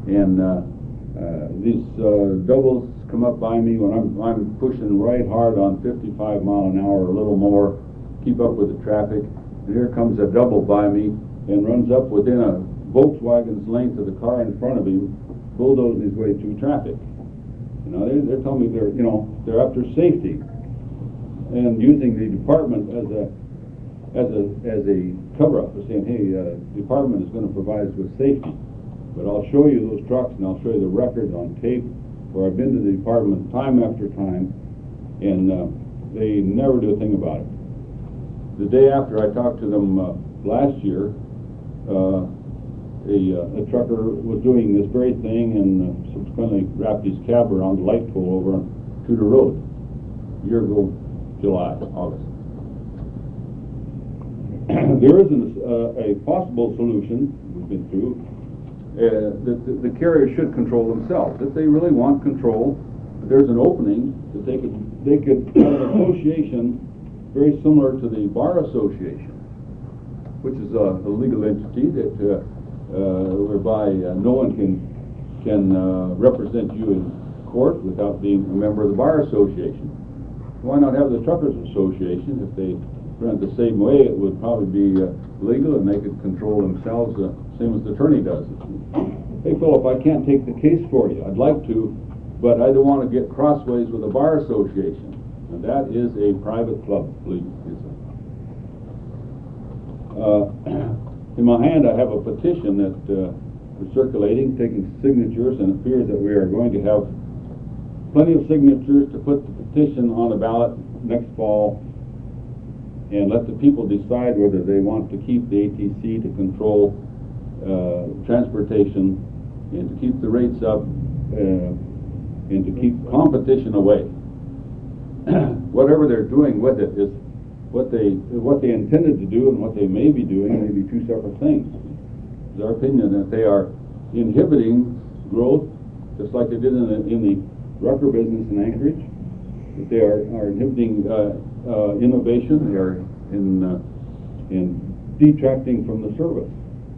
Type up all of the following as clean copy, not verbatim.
And these doubles come up by me when I'm pushing right hard on 55 mile an hour or a little more, keep up with the traffic. And here comes a double by me and runs up within a Volkswagen's length of the car in front of him, bulldozing his way through traffic. You know, they're telling me they're after safety and using the department as a cover-up, for saying, hey, the department is going to provide us with safety. But I'll show you those trucks and I'll show you the records on tape where I've been to the department time after time, and they never do a thing about it. The day after I talked to them last year, a trucker was doing this very thing and subsequently wrapped his cab around the light pole over on Tudor Road a year ago, July, August. There is a possible solution we've been through that the carriers should control themselves. If they really want control, there's an opening that they could have an association very similar to the Bar Association, which is a legal entity that whereby no one can represent you in court without being a member of the Bar Association. Why not have the Truckers Association? If they ran it the same way, it would probably be legal and they could control themselves, same as the attorney does. Hey, Philip, I can't take the case for you. I'd like to, but I don't want to get crossways with the Bar Association. And that is a private club, please. In my hand, I have a petition that we're circulating, taking signatures, and it appears that we are going to have plenty of signatures to put the petition on the ballot next fall and let the people decide whether they want to keep the ATC to control transportation and to keep the rates up and to keep competition away. Whatever they're doing with it is what they intended to do, and what they may be doing may be two separate things. It's our opinion that they are inhibiting growth, just like they did in the Rucker business in Anchorage. That they are inhibiting innovation. They are in detracting from the service.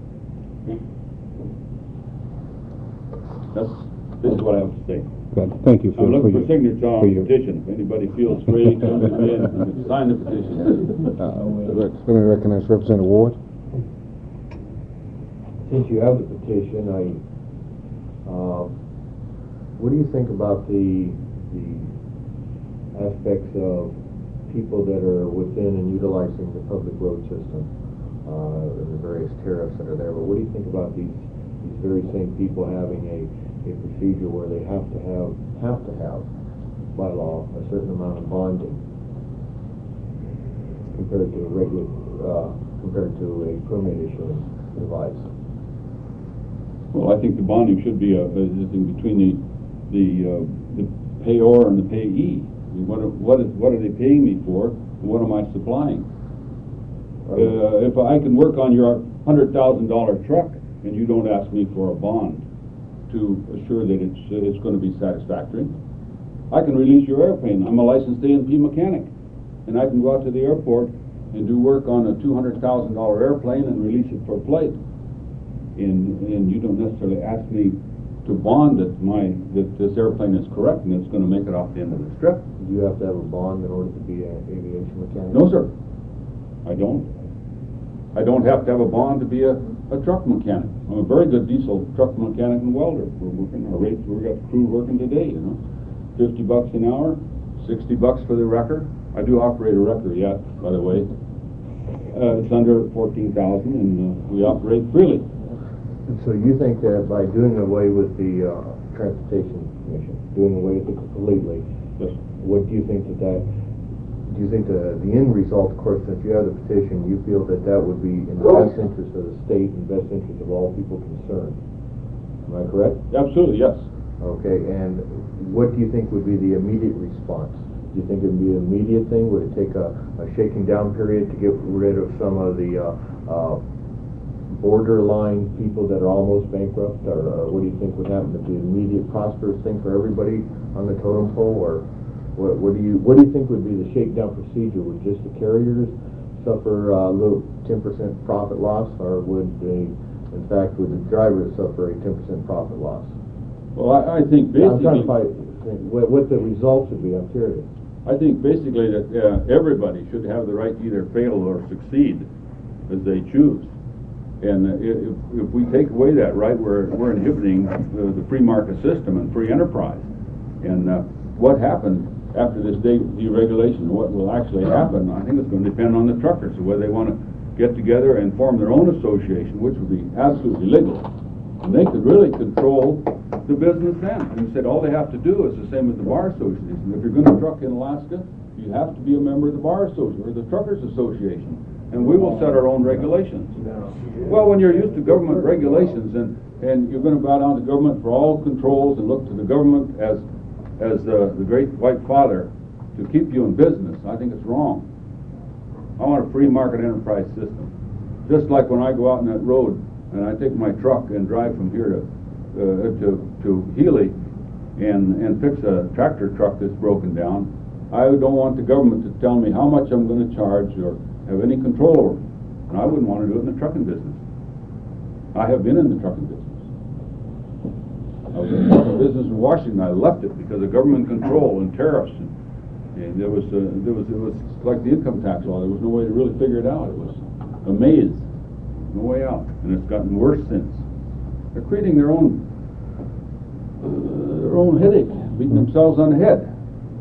This is what I have to say. Good. Thank you, Phil. I'm looking for signatures on the petition. If anybody feels free, come to me and sign the petition. Let me recognize Representative Ward. Since you have the petition, what do you think about the aspects of people that are within and utilizing the public road system and the various tariffs that are there? But what do you think about these very same people having a procedure where they have to have by law a certain amount of bonding compared to a permit issuing device? Well, I think the bonding should be a thing between the payor and the payee. I mean, what are they paying me for, and what am I supplying? If I can work on your $100,000 truck and you don't ask me for a bond to assure that it's going to be satisfactory, I can release your airplane. I'm a licensed A&P mechanic, and I can go out to the airport and do work on a $200,000 airplane and release it for flight. And you don't necessarily ask me to bond that this airplane is correct and it's going to make it off the end of the strip. Do you have to have a bond in order to be an aviation mechanic? No, sir. I don't. I don't have to have a bond to be a truck mechanic. I'm a very good diesel truck mechanic and welder. We're working our rates. We've got crew working today. $50 an hour, $60 for the wrecker. I do operate a wrecker yet, by the way. It's under 14,000, and we operate freely. And so you think that by doing away with the Transportation Commission, doing away with it completely, yes. What do you think do you think the end result, of course, since you have the petition, you feel that would be in the best interest of the state and best interest of all people concerned? Am I correct? Absolutely, yes. Okay, and what do you think would be the immediate response? Do you think it would be an immediate thing? Would it take a shaking down period to get rid of some of the borderline people that are almost bankrupt, or what do you think would happen? To be an immediate prosperous thing for everybody on the totem pole, or what do you think would be the shakedown procedure? Would just the carriers suffer a little 10% profit loss, or would the In fact, would the driver suffer a 10% profit loss? Well, I think I'm trying basically, to think what the results would be. I'm curious. I think basically that everybody should have the right to either fail or succeed as they choose. And if we take away that right, we're inhibiting the free market system and free enterprise. And what happened after this deregulation, what will actually happen, I think it's going to depend on the truckers, whether they want to get together and form their own association, which would be absolutely legal. And they could really control the business then. And they said all they have to do is the same as the bar association. If you're going to truck in Alaska, you have to be a member of the bar association or the truckers association. And we will set our own regulations. Well, when you're used to government regulations and you're going to bow down to government for all controls and look to the government as the great white father to keep you in business, I think it's wrong. I want a free market enterprise system. Just like when I go out on that road and I take my truck and drive from here to Healy and fix a tractor truck that's broken down, I don't want the government to tell me how much I'm going to charge or have any control over it. And I wouldn't want to do it in the trucking business. I have been in the trucking business. I was in the trucking business in Washington. I left it because of government control and tariffs. And it was like the income tax law. There was no way to really figure it out. It was a maze, no way out. And it's gotten worse since. They're creating their own headache, beating themselves on the head.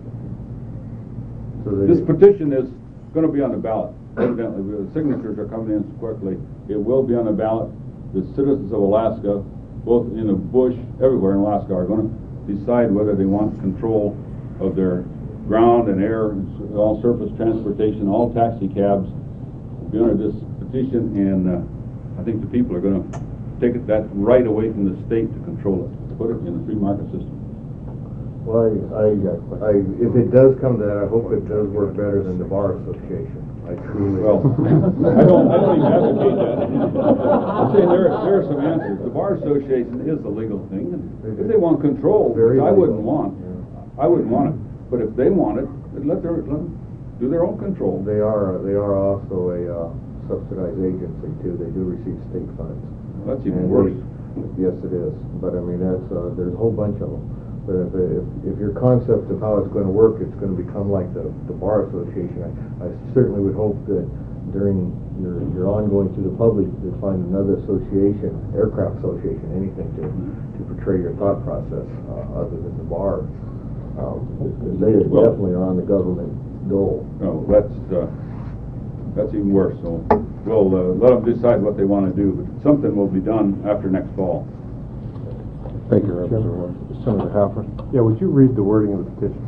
So This petition is going to be on the ballot. Evidently, the signatures are coming in so quickly. It will be on the ballot. The citizens of Alaska, both in the bush, everywhere in Alaska, are going to decide whether they want control of their ground and air, all surface transportation, all taxi cabs. Will be under this petition, and I think the people are going to take that right away from the state to control it, to put it in the free market system. Well, if it does come to that, I hope it does work better than the Bar Association. I truly. Well, I don't even advocate that. I'm saying there are some answers. The Bar Association is a legal thing. If they want control, which I wouldn't want, I wouldn't want it. But if they want it, let them do their own control. They are also a subsidized agency too. They do receive state funds. Well, that's even worse. Yes, it is. But I mean, there's a whole bunch of them. But if your concept of how it's going to work, it's going to become like the Bar Association. I certainly would hope that during your ongoing through the public, to find another association, aircraft association, anything to portray your thought process other than the bar. They definitely are on the government dole. No, that's even worse. So we'll let them decide what they want to do. But something will be done after next fall. Thank you, Representative. Senator Halford. Yeah, would you read the wording of the petition?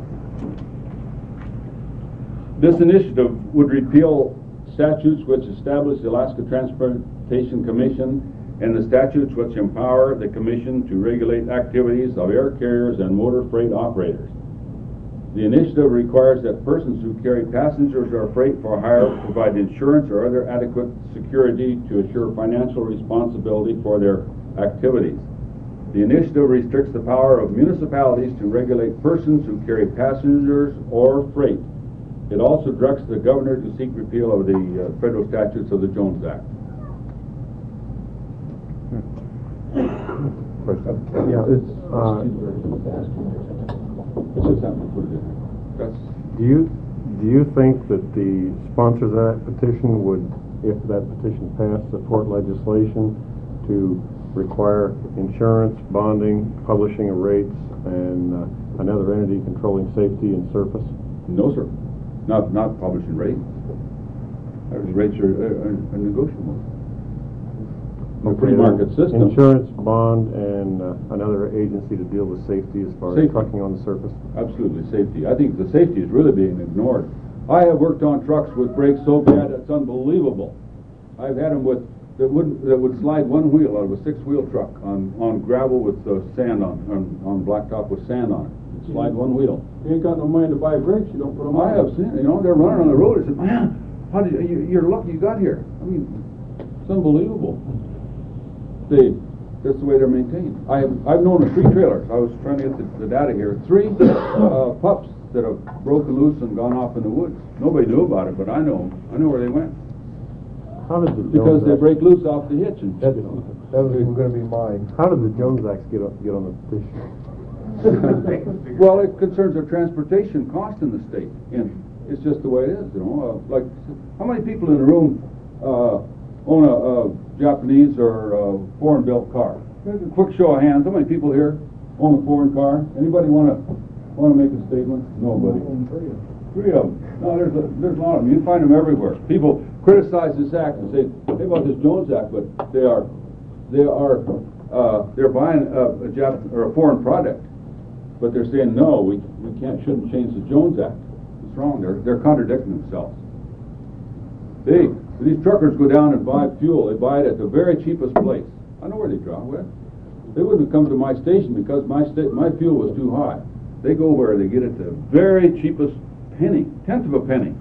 This initiative would repeal statutes which establish the Alaska Transportation Commission and the statutes which empower the Commission to regulate activities of air carriers and motor freight operators. The initiative requires that persons who carry passengers or freight for hire provide insurance or other adequate security to assure financial responsibility for their activities. The initiative restricts the power of municipalities to regulate persons who carry passengers or freight. It also directs the governor to seek repeal of the federal statutes of the Jones Act. Yeah, it's just something to put it in there. do you think that the sponsors of that petition would, if that petition passed, support legislation to require insurance, bonding, publishing of rates, and another entity controlling safety and surface? No, sir. Not publishing rates. Those rates are negotiable. A free market system. Insurance, bond, and another agency to deal with safety as far as Safety. trucking on the surface. Absolutely, safety. I think the safety is really being ignored. I have worked on trucks with brakes so bad it's unbelievable. I've had them with that would slide one wheel out of a 6-wheel truck on gravel with sand on blacktop with sand on it. It'd slide one wheel. You ain't got no money to buy brakes, you don't put them on. I have seen it. They're running on the road. I said, man, how did you're lucky you got here. I mean, it's unbelievable. That's the way they're maintained. I've known of 3 trailers. I was trying to get the data here. 3 pups that have broken loose and gone off in the woods. Nobody knew about it, but I know them. I know where they went. How did the because Jones they Act, break loose off the hitch and, That was gonna be mine. how did the Jones Act get on the petition? well, it concerns our transportation cost in the state, and it's just the way it is, you know. Like, how many people in the room own a Japanese or foreign-built car? Quick show of hands. How many people here own a foreign car? Anybody want to make a statement? Nobody. Three of them. No, there's a lot of them. You find them everywhere. People criticize this act and say, "Hey, about this Jones Act," but they're buying a Japanese or a foreign product, but they're saying, "No, we shouldn't change the Jones Act." It's wrong. They're contradicting themselves. These truckers go down and buy fuel. They buy it at the very cheapest place. I know where they draw with. They wouldn't come to my station because my fuel was too high. They go where they get it the very cheapest penny, tenth of a penny.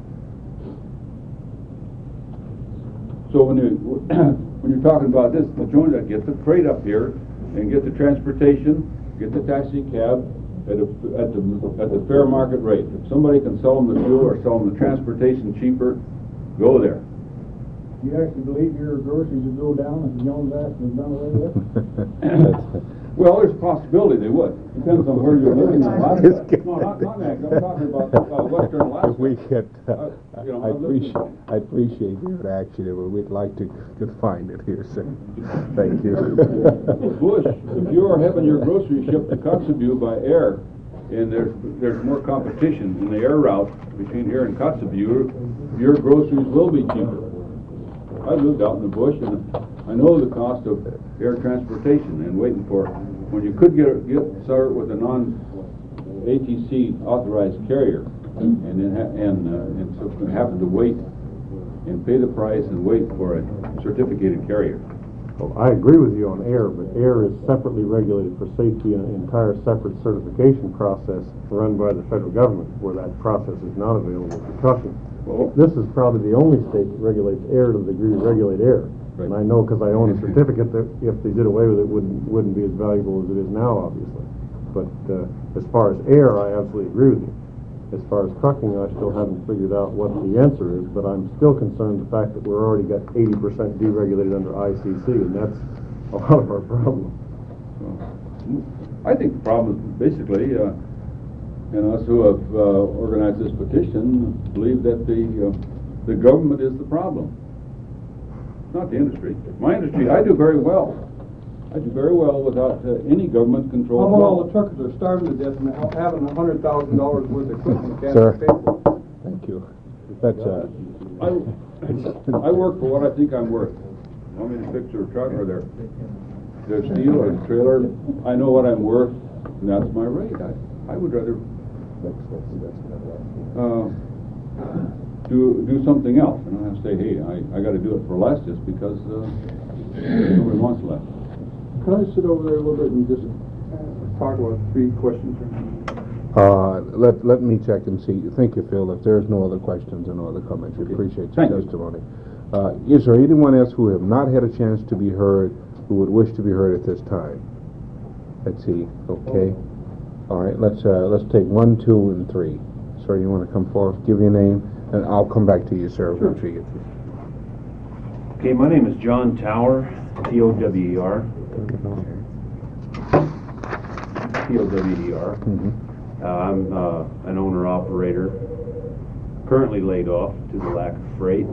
So when you're talking about this, the Jones Act, get the freight up here and get the transportation, get the taxi cab at the fair market rate. If somebody can sell them the fuel or sell them the transportation cheaper, go there. You actually believe your groceries will go down if the Jones Act was done away with? Well, there's a possibility they would. Depends on where you're living in Alaska. No, not Niagara. I'm talking about western Alaska. We get, You know, I appreciate your reaction, but we'd like to find it here, sir. Thank you. Bush, if you are having your groceries shipped to Kotzebue by air, and there's more competition in the air route between here and Kotzebue, your groceries will be cheaper. I've lived out in the bush, and I know the cost of air transportation and waiting for when you could get start with a non-ATC authorized carrier, and so happen to wait and pay the price and wait for a certificated carrier. Well, I agree with you on air, but air is separately regulated for safety and an entire separate certification process run by the federal government, where that process is not available for trucking. Well, This is probably the only state that regulates air to the degree to regulate air. Right. And I know because I own a certificate that if they did away with it, wouldn't be as valuable as it is now, obviously. But as far as air, I absolutely agree with you. As far as trucking, I still haven't figured out what the answer is, but I'm still concerned the fact that we're already got 80% deregulated under ICC, and that's a lot of our problem. I think the problem is basically, and us who have organized this petition believe that the government is the problem, not the industry. My industry, I do very well. I do very well without any government control. How about all the truckers are starving to death and having $100,000 worth of equipment can't Sir. pay for? Thank you. That's, I work for what I think I'm worth. Want me to fix their truck or their steel or trailer? I know what I'm worth, and that's my rate. I would rather do something else. I don't have to say, hey, I got to do it for less just because nobody wants less. Can I sit over there a little bit and just talk about 3 questions? let me check and see. Thank you, Phil. If there's no other questions and no other comments, we appreciate your Thank you. testimony. Is there anyone else who have not had a chance to be heard who would wish to be heard at this time? Let's see. Okay. All right. Let's take 1, 2, and 3. Sir, you want to come forward? Give your name, and I'll come back to you, sir. Sure. Once we get through. Okay, my name is John Tower, T-O-W-E-R. T-O-W-E-R. I'm an owner-operator, currently laid off due to lack of freight.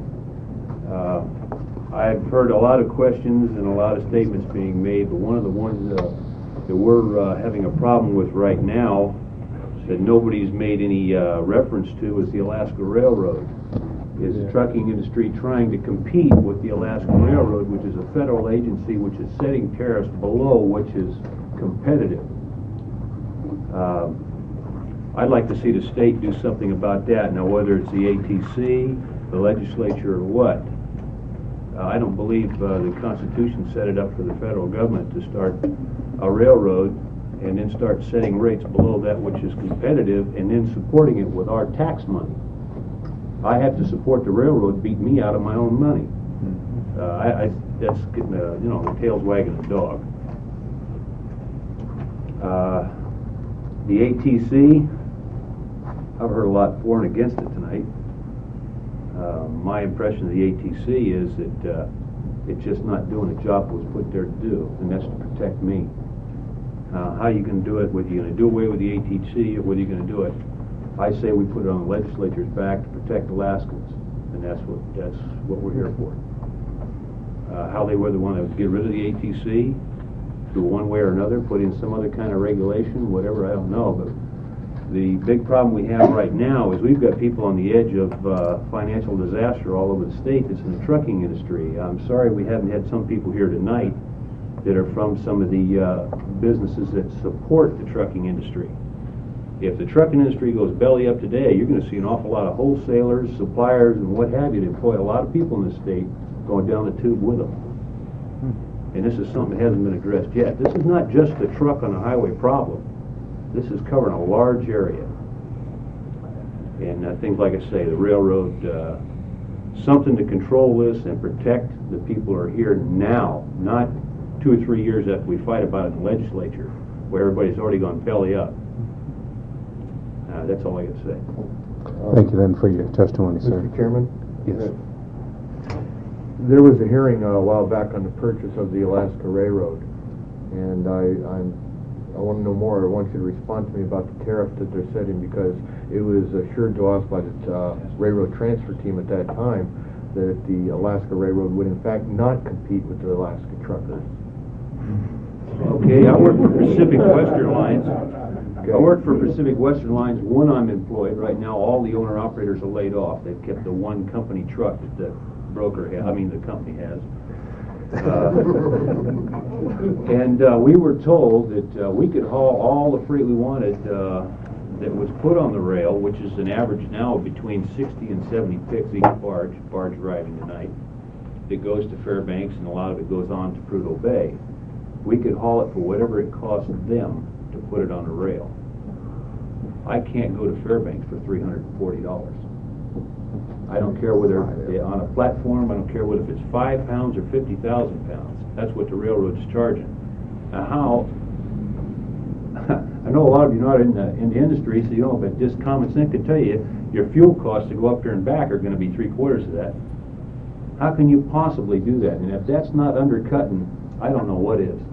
I've heard a lot of questions and a lot of statements being made, but one of the ones that we're having a problem with right now that nobody's made any reference to is the Alaska Railroad. Is the trucking industry trying to compete with the Alaska Railroad, which is a federal agency which is setting tariffs below which is competitive. I'd like to see the state do something about that. Now, whether it's the ATC, the legislature, or what, I don't believe the Constitution set it up for the federal government to start a railroad and then start setting rates below that which is competitive and then supporting it with our tax money. I have to support the railroad beat me out of my own money. That's getting, the tail's wagging the dog. The ATC, I've heard a lot for and against it tonight. My impression of the ATC is that it's just not doing the job it was put there to do, and that's to protect me. How you can do it, whether you're going to do away with the ATC or whether you're going to do it, I say we put it on the legislature's back to protect Alaskans, and that's what we're here for. How they whether want to get rid of the ATC, do one way or another, put in some other kind of regulation, whatever, I don't know. But the big problem we have right now is we've got people on the edge of financial disaster all over the state that's in the trucking industry. I'm sorry we haven't had some people here tonight that are from some of the businesses that support the trucking industry. If the trucking industry goes belly up today, you're going to see an awful lot of wholesalers, suppliers, and what have you that employ a lot of people in the state going down the tube with them. And this is something that hasn't been addressed yet. This is not just the truck on the highway problem. This is covering a large area. And I think, like I say, the railroad, something to control this and protect the people who are here now, not 2 or 3 years after we fight about it in the legislature, where everybody's already gone belly up. That's all I got to say. Thank you then for your testimony, sir. Mr. Chairman? Yes. There was a hearing a while back on the purchase of the Alaska Railroad, and I want to know more. I want you to respond to me about the tariff that they're setting, because it was assured to us by the railroad transfer team at that time that the Alaska Railroad would in fact not compete with the Alaska truckers. Okay, I work for Pacific Western Lines. I work for Pacific Western Lines when I'm employed. Right now, all the owner-operators are laid off. They've kept the one company truck that the broker has, the company has. And we were told that we could haul all the freight we wanted that was put on the rail, which is an average now of between 60 and 70 picks each barge arriving tonight, that goes to Fairbanks, and a lot of it goes on to Prudhoe Bay. We could haul it for whatever it cost them to put it on a rail. I can't go to Fairbanks for $340. I don't care whether on a platform, I don't care whether if it's 5 pounds or 50,000 pounds. That's what the railroad's charging. Now how, I know a lot of you are not in the industry, so you know, but just common sense can tell you, your fuel costs to go up there and back are going to be 3/4 of that. How can you possibly do that? And if that's not undercutting, I don't know what is.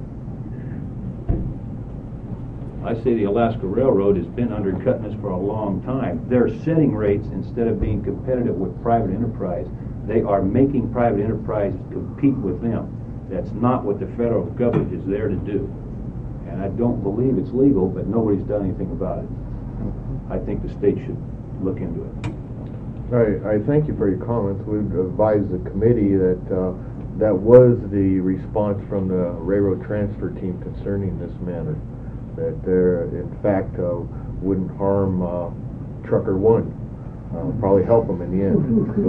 I say the Alaska Railroad has been undercutting us for a long time. They're setting rates instead of being competitive with private enterprise. They are making private enterprise compete with them. That's not what the federal government is there to do. And I don't believe it's legal, but nobody's done anything about it. I think the state should look into it. All right, I thank you for your comments. We've advised the committee that that was the response from the railroad transfer team concerning this matter, that there, in fact, wouldn't harm Trucker One. Probably help them in the end.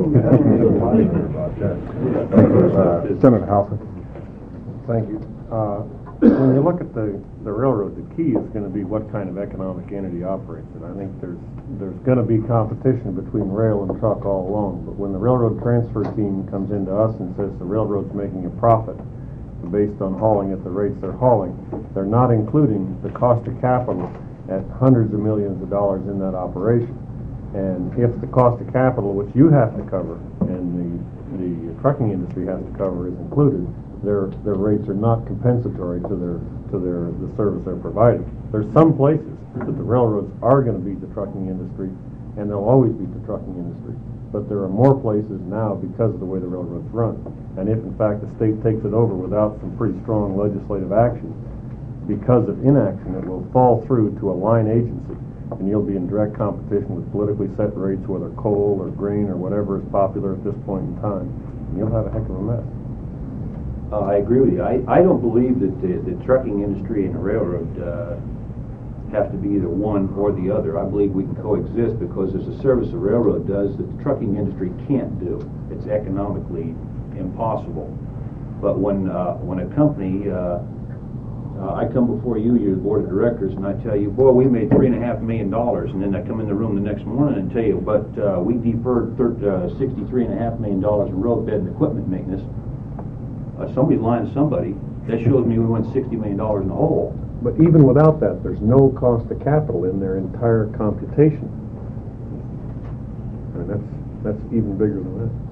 Senator Halford. Thank you. When you look at the railroad, the key is going to be what kind of economic entity operates it. I think there's going to be competition between rail and truck all along, but when the railroad transfer team comes into us and says the railroad's making a profit based on hauling at the rates they're hauling, they're not including the cost of capital at hundreds of millions of dollars in that operation. And if the cost of capital, which you have to cover and the trucking industry has to cover, is included, their rates are not compensatory to the service they're providing. There's some places that the railroads are going to beat the trucking industry, and they'll always beat the trucking industry. But there are more places now because of the way the railroads run. And if, in fact, the state takes it over without some pretty strong legislative action, because of inaction, it will fall through to a line agency, and you'll be in direct competition with politically set rates, whether coal or grain or whatever is popular at this point in time. And you'll have a heck of a mess. I agree with you. I don't believe that the trucking industry and the railroad have to be either one or the other. I believe we can coexist because there's a service the railroad does that the trucking industry can't do. It's economically impossible. But when a company, I come before you, you're the board of directors, and I tell you, boy, we made $3.5 million, and then I come in the room the next morning and tell you, but we deferred $63.5 million in road bed and equipment maintenance. Somebody's lying to somebody. That shows me we went $60 million in the hole. But even without that, there's no cost of capital in their entire computation. I mean, that's even bigger than that.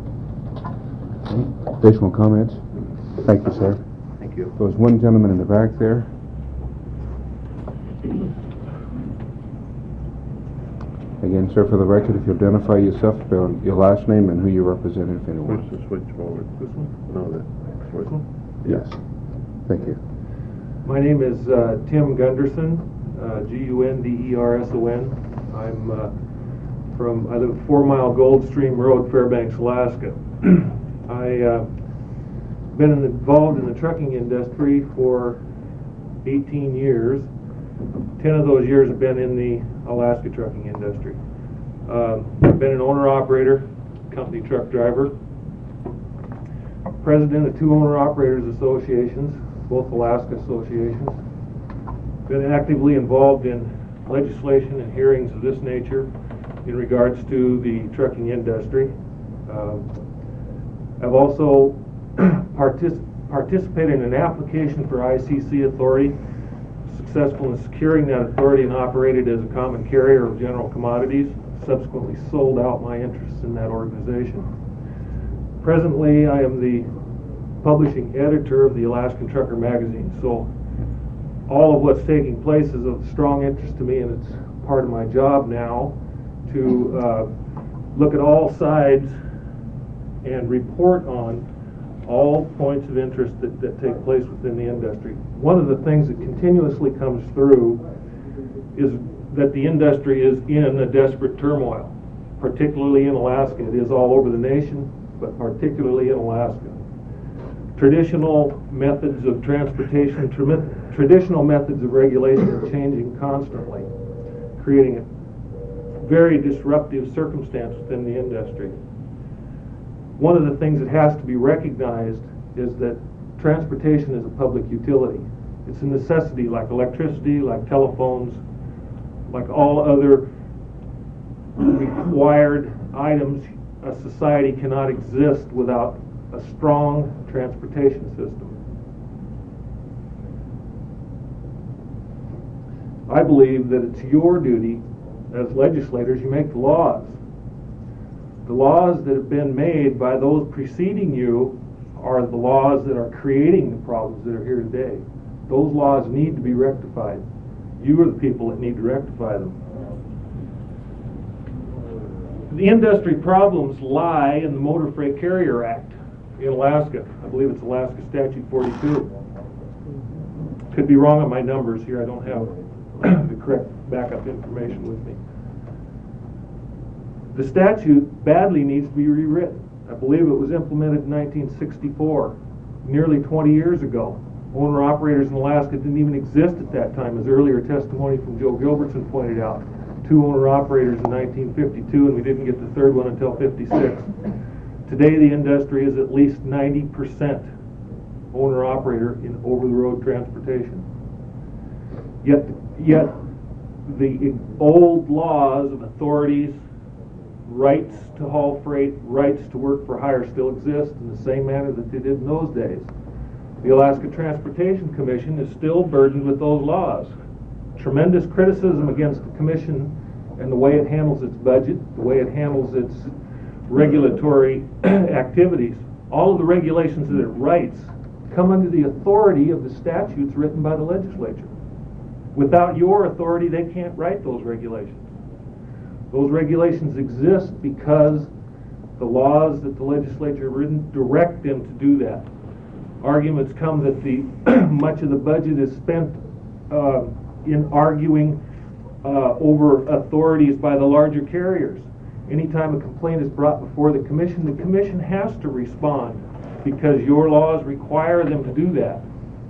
Additional comments? Thank you, sir. Thank you. There was one gentleman in the back there. Again, sir, for the record, if you identify yourself, spell your last name and who you represent, if anyone. Push the switch forward. This one? No, that switch. Yes. Thank you. My name is Tim Gunderson, Gunderson. I live at 4 Mile Goldstream Road, Fairbanks, Alaska. I've been involved in the trucking industry for 18 years. 10 of those years have been in the Alaska trucking industry. I've been an owner-operator, company truck driver, president of 2 owner-operators associations, both Alaska associations. Been actively involved in legislation and hearings of this nature in regards to the trucking industry. I've also participated in an application for ICC authority, successful in securing that authority, and operated as a common carrier of general commodities, subsequently sold out my interests in that organization. Presently, I am the publishing editor of the Alaskan Trucker magazine, so all of what's taking place is of strong interest to me, and it's part of my job now to look at all sides and report on all points of interest that take place within the industry. One of the things that continuously comes through is that the industry is in a desperate turmoil, particularly in Alaska. It is all over the nation, but particularly in Alaska. Traditional methods of transportation, traditional methods of regulation are changing constantly, creating a very disruptive circumstance within the industry. One of the things that has to be recognized is that transportation is a public utility. It's a necessity like electricity, like telephones, like all other required items. A society cannot exist without a strong transportation system. I believe that it's your duty as legislators, you make the laws. The laws that have been made by those preceding you are the laws that are creating the problems that are here today. Those laws need to be rectified. You are the people that need to rectify them. The industry problems lie in the Motor Freight Carrier Act in Alaska. I believe it's Alaska Statute 42. Could be wrong on my numbers here. I don't have the correct backup information with me. The statute badly needs to be rewritten. I believe it was implemented in 1964, nearly 20 years ago. Owner-operators in Alaska didn't even exist at that time, as earlier testimony from Joe Gilbertson pointed out. 2 owner-operators in 1952, and we didn't get the third one until 56. Today, the industry is at least 90% owner-operator in over-the-road transportation. Yet the old laws of authorities, rights to haul freight, rights to work for hire still exist in the same manner that they did in those days. The Alaska Transportation Commission is still burdened with those laws. Tremendous criticism against the Commission and the way it handles its budget, the way it handles its regulatory activities. All of the regulations that it writes come under the authority of the statutes written by the legislature. Without your authority, they can't write those regulations. Those regulations exist because the laws that the legislature have written direct them to do that. Arguments come that much of the budget is spent in arguing over authorities by the larger carriers. Anytime a complaint is brought before the commission has to respond because your laws require them to do that.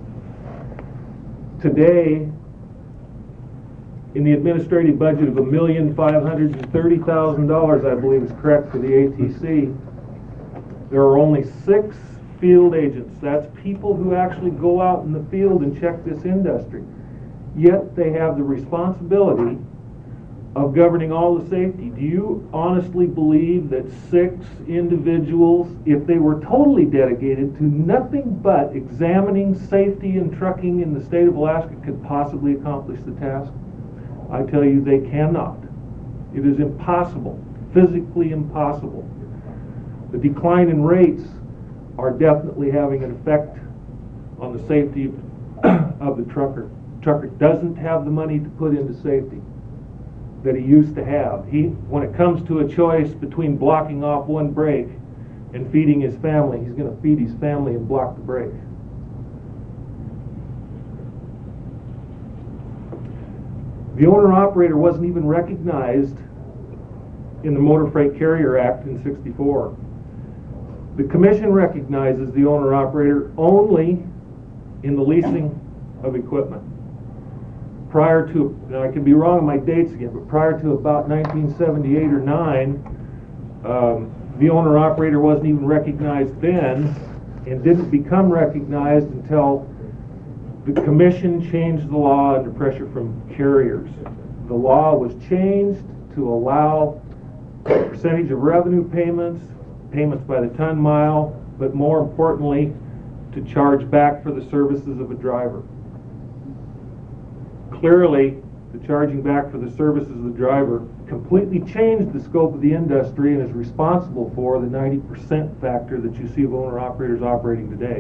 Today, in the administrative budget of $1,530,000, I believe is correct for the ATC, there are only 6 field agents. That's people who actually go out in the field and check this industry. Yet they have the responsibility of governing all the safety. Do you honestly believe that 6 individuals, if they were totally dedicated to nothing but examining safety in trucking in the state of Alaska, could possibly accomplish the task? I tell you, they cannot. It is impossible, physically impossible. The decline in rates are definitely having an effect on the safety of the trucker. Trucker doesn't have the money to put into safety that he used to have. When it comes to a choice between blocking off one brake and feeding his family, he's going to feed his family and block the brake. The owner-operator wasn't even recognized in the Motor Freight Carrier Act in '64. The Commission recognizes the owner-operator only in the leasing of equipment. Prior to, now I could be wrong on my dates again, but prior to about 1978 or 9, the owner-operator wasn't even recognized then, and didn't become recognized until the Commission changed the law under pressure from carriers. The law was changed to allow percentage of revenue payments, payments by the ton mile, but more importantly, to charge back for the services of a driver. Clearly, the charging back for the services of the driver completely changed the scope of the industry and is responsible for the 90% factor that you see of owner-operators operating today.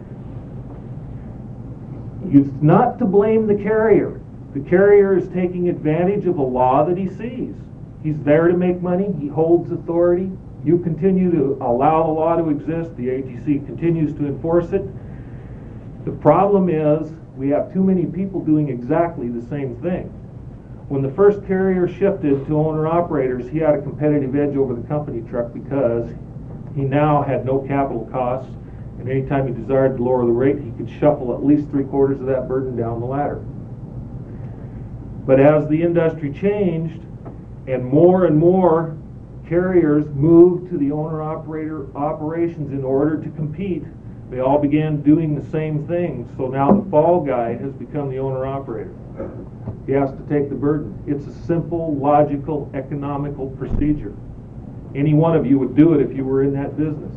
It's not to blame the carrier. The carrier is taking advantage of a law that he sees. He's there to make money. He holds authority. You continue to allow the law to exist. The ATC continues to enforce it. The problem is we have too many people doing exactly the same thing. When the first carrier shifted to owner-operators, he had a competitive edge over the company truck because he now had no capital costs, and anytime he desired to lower the rate, he could shuffle at least 3/4 of that burden down the ladder. But as the industry changed and more carriers moved to the owner-operator operations in order to compete, they all began doing the same thing. So now the fall guy has become the owner-operator. He has to take the burden. It's a simple, logical, economical procedure. Any one of you would do it if you were in that business.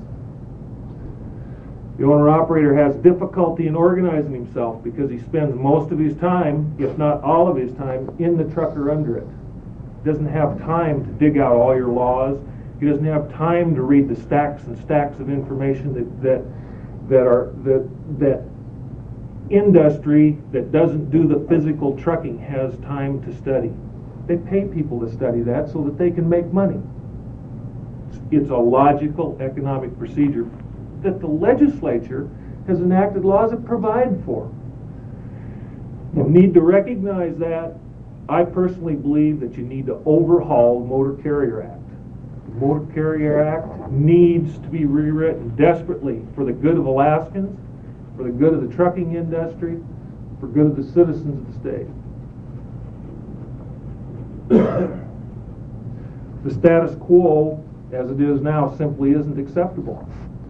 The owner-operator has difficulty in organizing himself because he spends most of his time, if not all of his time, in the truck or under it. He doesn't have time to dig out all your laws. He doesn't have time to read the stacks and stacks of information that industry that doesn't do the physical trucking has time to study. They pay people to study that so that they can make money. It's a logical economic procedure that the legislature has enacted laws that provide for. You need to recognize that. I personally believe that you need to overhaul the Motor Carrier Act. The Motor Carrier Act needs to be rewritten desperately for the good of Alaskans, for the good of the trucking industry, for the good of the citizens of the state. The status quo, as it is now, simply isn't acceptable.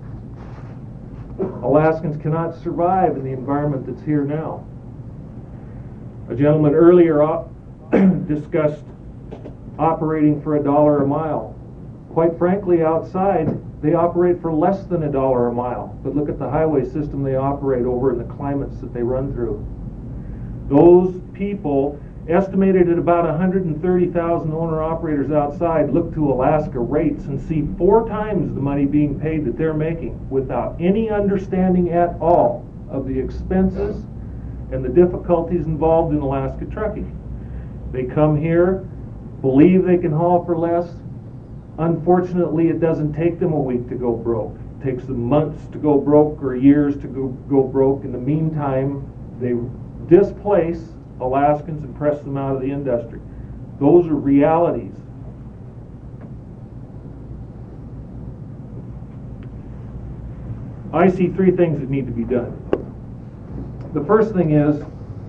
Alaskans cannot survive in the environment that's here now. A gentleman earlier discussed operating for $1 a mile. Quite frankly, outside, they operate for less than $1 a mile. But look at the highway system they operate over and the climates that they run through. Those people, estimated at about 130,000 owner-operators outside, look to Alaska rates and see 4 times the money being paid that they're making without any understanding at all of the expenses and the difficulties involved in Alaska trucking. They come here, believe they can haul for less. Unfortunately, it doesn't take them a week to go broke. It takes them months to go broke or years to go broke. In the meantime, they displace Alaskans and press them out of the industry. Those are realities. I see 3 things that need to be done. The first thing is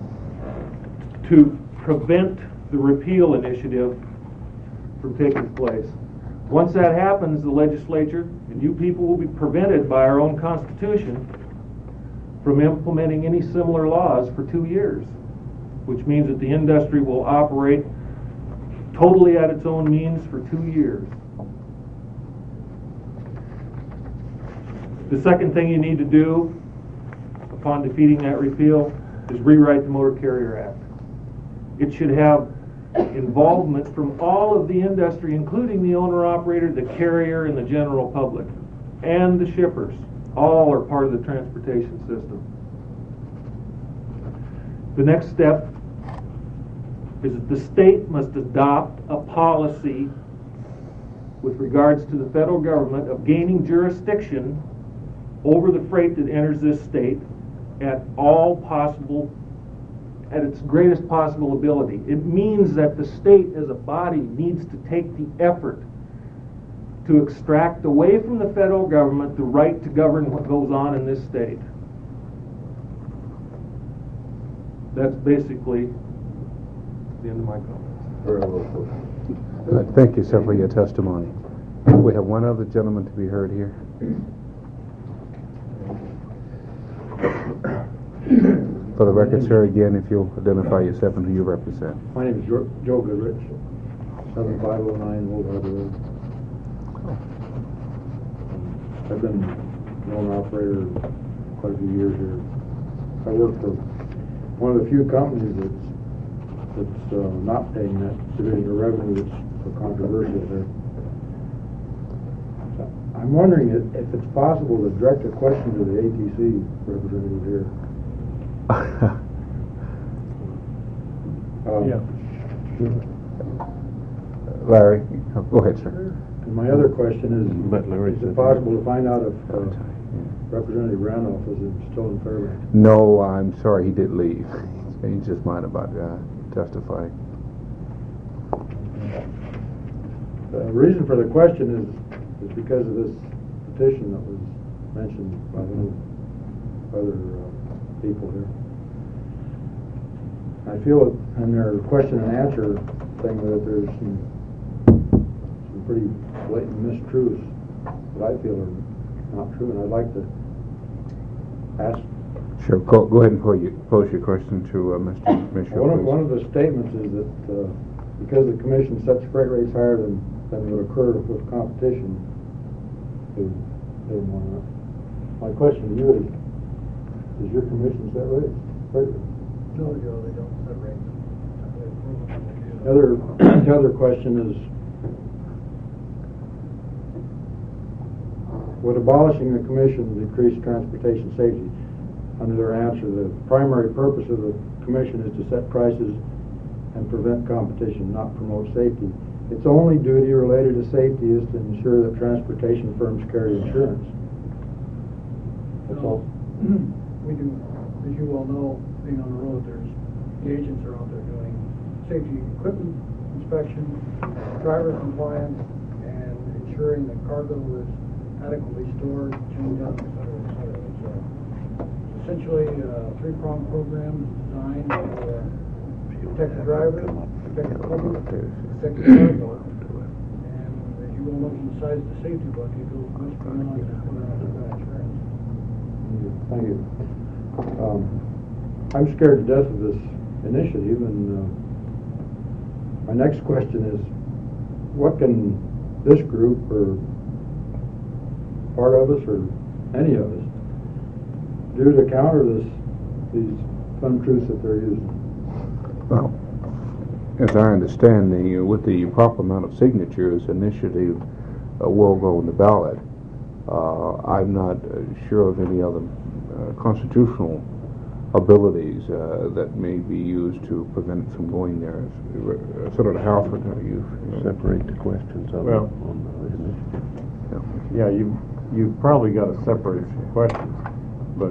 to prevent the repeal initiative from taking place. Once that happens, the legislature and you people will be prevented by our own Constitution from implementing any similar laws for 2 years, which means that the industry will operate totally at its own means for 2 years. The second thing you need to do upon defeating that repeal is rewrite the Motor Carrier Act. It should have involvement from all of the industry, including the owner-operator, the carrier, and the general public, and the shippers. All are part of the transportation system. The next step is that the state must adopt a policy with regards to the federal government of gaining jurisdiction over the freight that enters this state at its greatest possible ability. It means that the state as a body needs to take the effort to extract away from the federal government the right to govern what goes on in this state. That's basically the end of my comments. Very well put. Thank you, sir, for your testimony. We have one other gentleman to be heard here. For the record, sir, again, if you'll identify yourself and who you represent. My name is Joe Goodrich, 7509 Old Harbor Road. I've been an owner-operator quite a few years here. I work for one of the few companies that's not paying that division of revenue that's so controversial there. So I'm wondering if it's possible to direct a question to the ATC representative here. Yeah. Larry, go ahead, sir. And my other question is it possible to find out if Representative Randolph is still in Fairbanks? No, I'm sorry, he did leave. He changed his mind about testifying. The reason for the question is because of this petition that was mentioned by the other people here. I feel it in their question and answer thing that there's some pretty blatant mistruths that I feel are not true, and I'd like to ask. Sure, go ahead and pose your question to Mr. Mitchell. One of the statements is that because the commission sets freight rates higher than would occur with competition, they want to. My question to you is your commission set rates? Freight rates? No, Joe, they don't set rates. The other question is, would abolishing the commission decrease transportation safety? Under their answer, the primary purpose of the commission is to set prices and prevent competition, not promote safety. Its only duty related to safety is to ensure that transportation firms carry insurance. That's all. We do, as you all know, being on the road, the agents are out there doing safety equipment inspection, driver compliance, and ensuring that cargo is adequately stored, chained up, et cetera, et cetera. So it's essentially a three-pronged program designed to protect the driver, protect the public, protect the cargo. And as you all know from the size of the safety book, it goes much beyond insurance. Thank you. I'm scared to death of this initiative, and my next question is, what can this group, or part of us, or any of us, do to counter these untruths that they're using? Well, as I understand, with the proper amount of signatures, initiative will go on the ballot. I'm not sure of any other constitutional abilities that may be used to prevent it from going there. Senator Halford, you separate the questions of well, yeah, you've probably got to separate some questions, but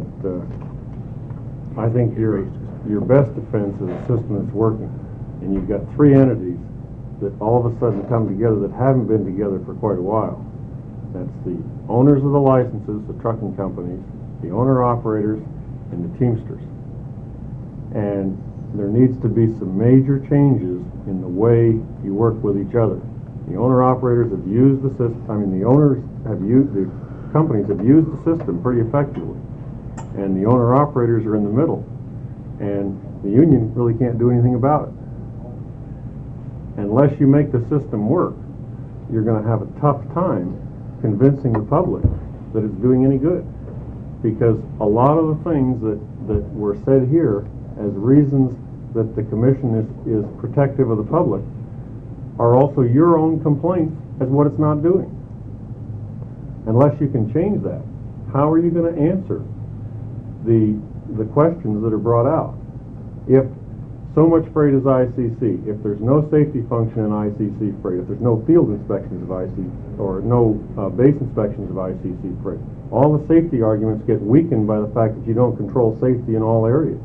I think your best defense is a system that's working, and you've got three entities that all of a sudden come together that haven't been together for quite a while. That's the owners of the licenses, the trucking companies, the owner-operators, and the Teamsters. And there needs to be some major changes in the way you work with each other. The owner-operators have used the system, the companies have used the system pretty effectively. And the owner-operators are in the middle. And the union really can't do anything about it. Unless you make the system work, you're going to have a tough time convincing the public that it's doing any good. Because a lot of the things that were said here as reasons that the commission is protective of the public are also your own complaints as what it's not doing. Unless you can change that, how are you going to answer the questions that are brought out? If so much freight is ICC, if there's no safety function in ICC freight, if there's no field inspections of ICC, or no base inspections of ICC freight, all the safety arguments get weakened by the fact that you don't control safety in all areas.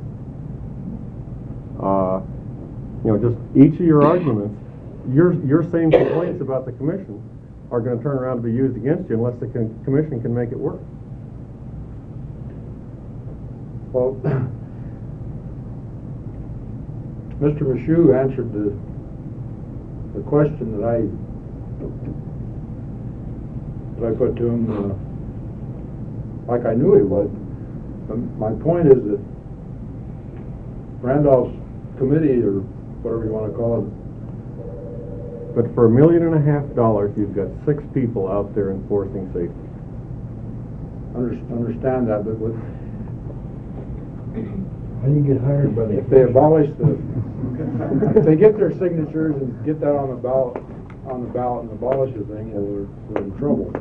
Just each of your arguments, your same complaints about the commission are going to turn around to be used against you unless the commission can make it work. Well, Mr. Michoud answered the question that I put to him like I knew he would. My point is that Randolph's committee, or whatever you want to call it. But for $1.5 million, you've got 6 people out there enforcing safety. Understand that, but with, How do you get hired by the? if they abolish if they get their signatures and get that on the ballot and abolish the thing, well, we're in trouble.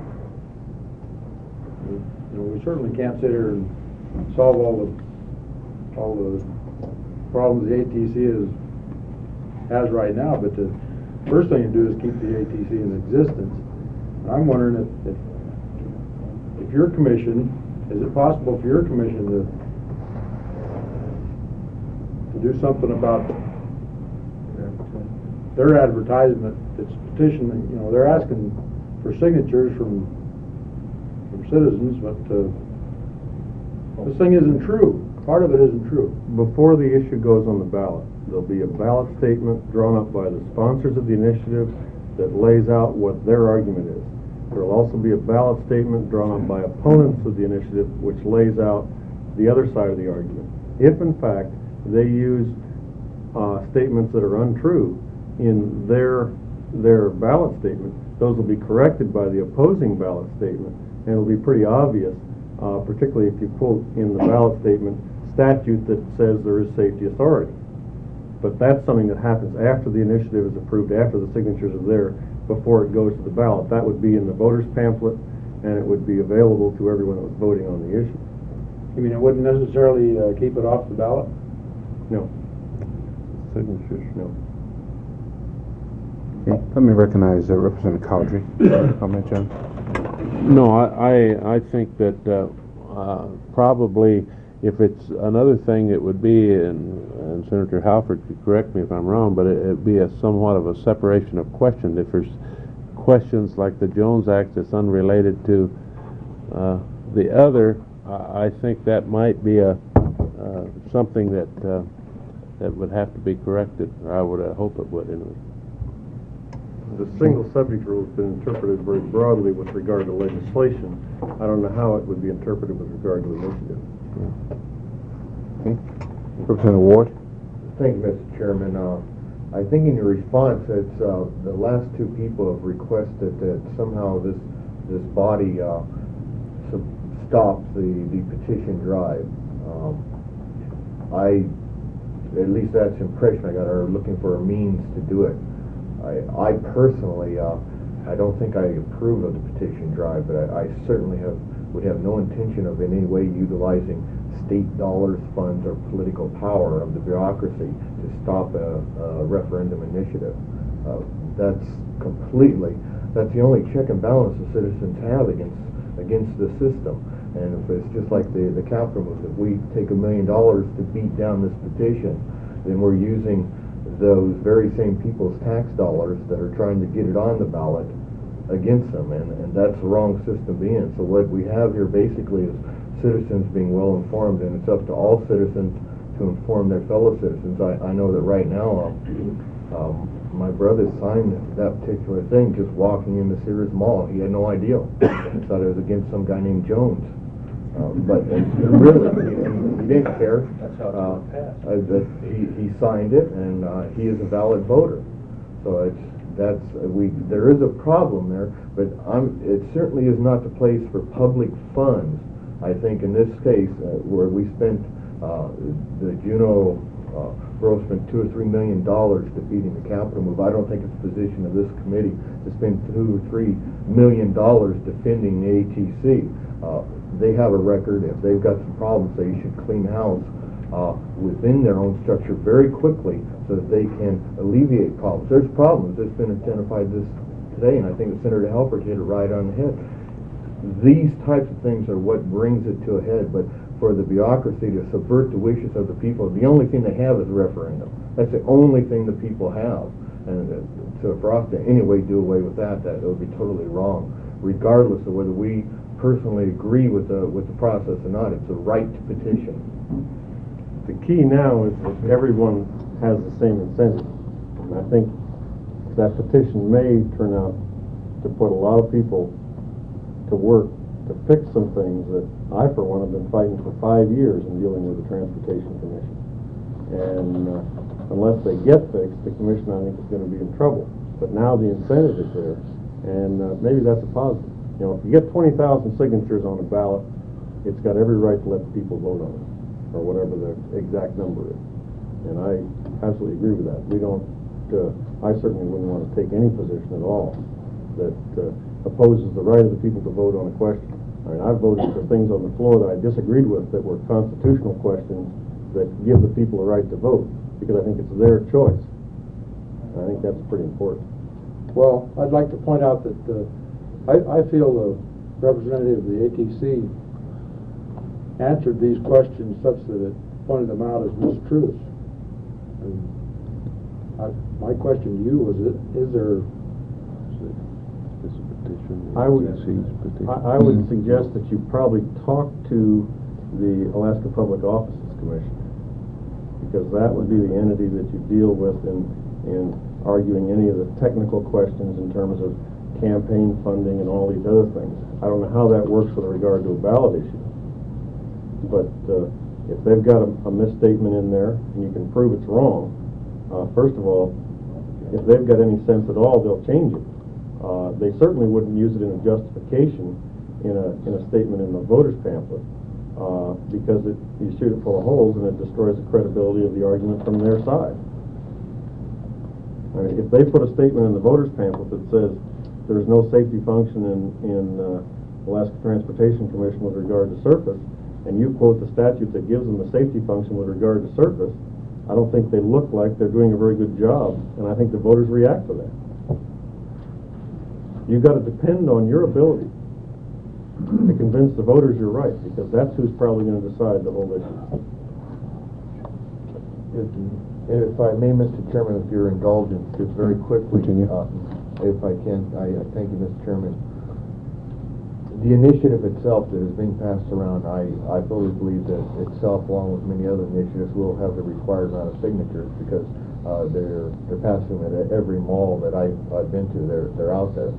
We certainly can't sit here and solve all the problems the ATC has right now, but the first thing you do is keep the ATC in existence. And I'm wondering if your commission, is it possible for your commission to do something about their advertisement that's petitioning, they're asking for signatures from citizens, but this thing isn't true. Part of it isn't true. Before the issue goes on the ballot, there'll be a ballot statement drawn up by the sponsors of the initiative that lays out what their argument is. There'll also be a ballot statement drawn up by opponents of the initiative which lays out the other side of the argument. If in fact they use statements that are untrue in their ballot statement, those will be corrected by the opposing ballot statement, and it'll be pretty obvious, particularly if you quote in the ballot statement statute that says there is safety authority. But that's something that happens after the initiative is approved, after the signatures are there, before it goes to the ballot. That would be in the voters pamphlet, and it would be available to everyone that was voting on the issue. You mean it wouldn't necessarily keep it off the ballot? No. Signatures, no. Okay, let me recognize Representative Cowdery. Comment, John? No, I think that probably if it's another thing, it would be, and Senator Halford could correct me if I'm wrong, but it'd be somewhat of a separation of questions. If there's questions like the Jones Act that's unrelated to the other, I think that might be something that would have to be corrected, or I would hope it would anyway. The single subject rule has been interpreted very broadly with regard to legislation. I don't know how it would be interpreted with regard to initiative. Okay. Representative Ward? Thank you, Mr. Chairman. I think in your response, it's the last 2 people have requested that somehow this body stop the petition drive. At least that's the impression I got, are looking for a means to do it. I personally, I don't think I approve of the petition drive, but I certainly would have no intention of in any way utilizing state dollars, funds, or political power of the bureaucracy to stop a referendum initiative. That's the only check and balance the citizens have against the system. And if it's just like the capital move, if we take $1 million to beat down this petition, then we're using those very same people's tax dollars that are trying to get it on the ballot against them, and that's the wrong system to be in. So what we have here basically is citizens being well informed, and it's up to all citizens to inform their fellow citizens. I know that right now my brother signed that particular thing just walking in the Sears Mall. He had no idea. He thought it was against some guy named Jones. But really, he didn't care. That's how it's passed. He signed it, and he is a valid voter. So there is a problem there, but it certainly is not the place for public funds. I think in this case, where we spent the Juneau Borough spent $2 or $3 million defeating the capital move. I don't think it's the position of this committee to spend $2 or $3 million defending the ATC. They have a record. If they've got some problems, they should clean house within their own structure very quickly so that they can alleviate problems. There's problems. It's been identified this today, and I think Senator Halpert hit it right on the head. These types of things are what brings it to a head, but for the bureaucracy to subvert the wishes of the people, the only thing they have is a referendum. That's the only thing the people have. And so for us to anyway do away with that would be totally wrong, regardless of whether we personally agree with the process or not. It's a right to petition. The key now is that everyone has the same incentive. And I think that petition may turn out to put a lot of people to work to fix some things that I, for one, have been fighting for 5 years in dealing with the Transportation Commission. And unless they get fixed, the Commission, I think, is going to be in trouble. But now the incentive is there, and maybe that's a positive. You know, if you get 20,000 signatures on a ballot, it's got every right to let the people vote on it, or whatever the exact number is. And I absolutely agree with that. We don't, I certainly wouldn't want to take any position at all that opposes the right of the people to vote on a question. I mean, I've voted for things on the floor that I disagreed with that were constitutional questions that give the people a right to vote, because I think it's their choice. And I think that's pretty important. Well, I'd like to point out that I feel the representative of the ATC answered these questions such that it pointed them out as mistruths. And my question to you was, is there... I would suggest that you probably talk to the Alaska Public Offices Commission, because that would be the entity that you deal with in arguing any of the technical questions in terms of campaign funding and all these other things. I don't know how that works with regard to a ballot issue, but if they've got a misstatement in there and you can prove it's wrong, first of all, if they've got any sense at all, they'll change it. They certainly wouldn't use it in a justification in a statement in the voter's pamphlet, because you shoot it full of holes and it destroys the credibility of the argument from their side. I mean, if they put a statement in the voter's pamphlet that says there's no safety function in Alaska Transportation Commission with regard to surface, and you quote the statute that gives them the safety function with regard to surface, I don't think they look like they're doing a very good job, and I think the voters react to that. You've got to depend on your ability to convince the voters you're right, because that's who's probably going to decide the whole issue. If I may, Mr. Chairman, with your indulgence, just very quickly, Continue. If I can, I thank you, Mr. Chairman. The initiative itself that is being passed around, I fully believe that itself, along with many other initiatives, will have the required amount of signatures, because they're passing it at every mall that I've been to. They're out there.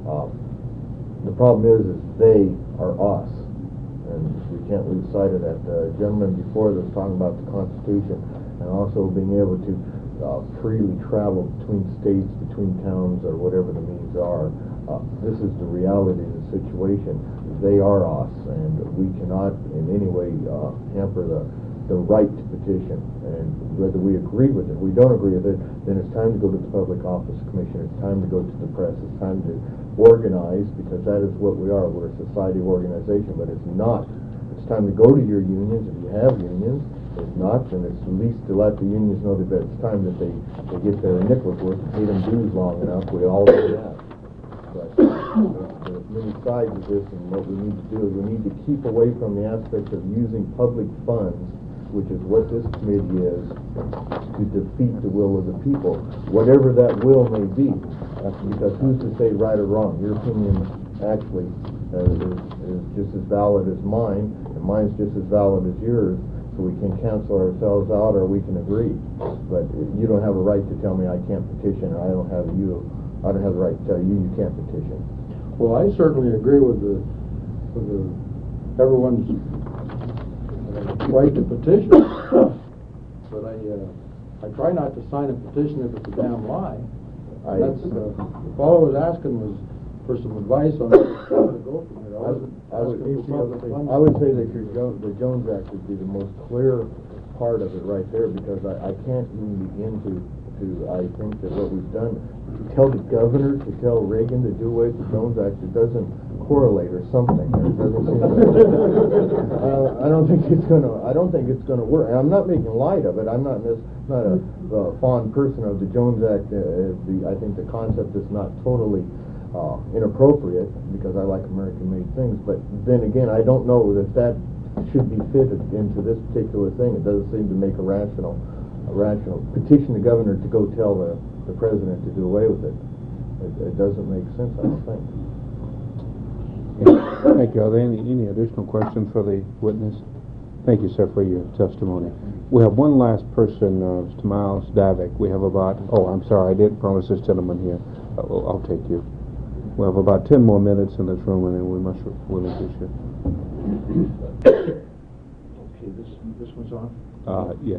The problem is they are us, and we can't lose sight of that. The gentleman before that was talking about the Constitution, and also being able to freely travel between states, between towns, or whatever the means are. This is the reality of the situation. They are us, and we cannot in any way hamper the right to petition. And whether we agree with it, we don't agree with it, then it's time to go to the Public Office Commission, it's time to go to the press, it's time to organize, because that is what we are. We're a society organization, but it's not. It's time to go to your unions if you have unions. If not, then it's at least to let the unions know that it's time that they get their nickel's worth and pay them dues long enough. We all do that. But there's many sides of this, and what we need to do is we need to keep away from the aspect of using public funds, which is what this committee is, to defeat the will of the people, whatever that will may be. Because who's to say right or wrong? Your opinion actually is just as valid as mine, and mine's just as valid as yours. So we can cancel ourselves out, or we can agree. But you don't have a right to tell me I can't petition, or I don't have the right to tell you you can't petition. Well, I certainly agree with everyone's right to petition, but I try not to sign a petition if it's a damn lie. That's all I was asking was for some advice on how to go from here. I would say that the Jones Act would be the most clear heart of it right there, because I can't even begin I think that what we've done, to tell the governor, to tell Reagan to do away with the Jones Act, it doesn't correlate or something. It doesn't seem I don't think it's gonna work. And I'm not making light of it. I'm not a fond person of the Jones Act. I think the concept is not totally inappropriate, because I like American-made things. But then again, I don't know that should be fitted into this particular thing. It doesn't seem to make a rational petition the governor to go tell the president to do away with it. It doesn't make sense, I don't think. Thank you. Are there any additional questions for the witness? Thank you, sir, for your testimony. We have one last person, Mr. Miles Davik. We have about, I'm sorry, I did promise this gentleman here. I'll take you. We have about 10 more minutes in this room, and then we must relinquish you. Okay, this one's on? Yes.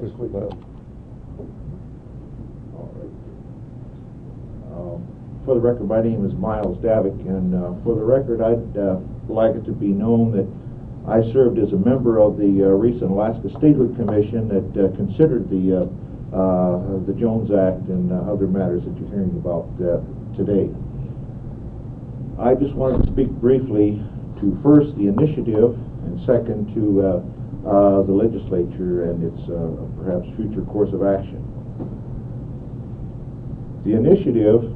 All right. For the record, my name is Miles Davik, and for the record, I'd like it to be known that I served as a member of the recent Alaska Statehood Commission that considered the Jones Act and other matters that you're hearing about today. I just wanted to speak briefly to first the initiative, and second to the legislature and its perhaps future course of action. The initiative,